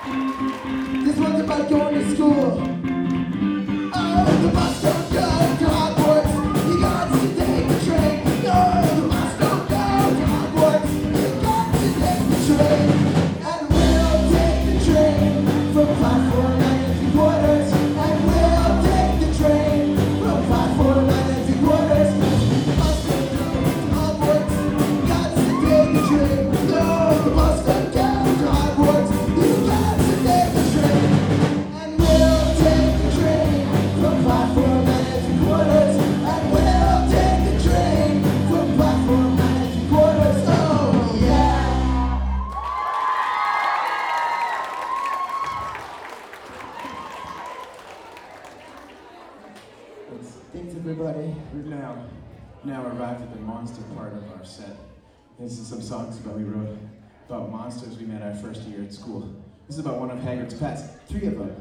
This one's about going to school. Oh, the bus don't go to Hogwarts. You got to take the train. No, the bus don't go to Hogwarts. You got to take the train. And we'll take the train from platform 9 and 3/4. And we'll take the train from platform 9 and 3/4. The bus don't go to Hogwarts. You got to take the train. No, the bus don't go to Hogwarts. You got to take the train. And we'll take the train from platform 9 and 3/4. And we'll take the train from platform 9 and 3/4. Oh, yeah. Thanks, everybody. We've now arrived at the monster part of our set. This is some songs that we wrote about monsters we met our first year at school. This is about one of Hagrid's pets, 3 of them.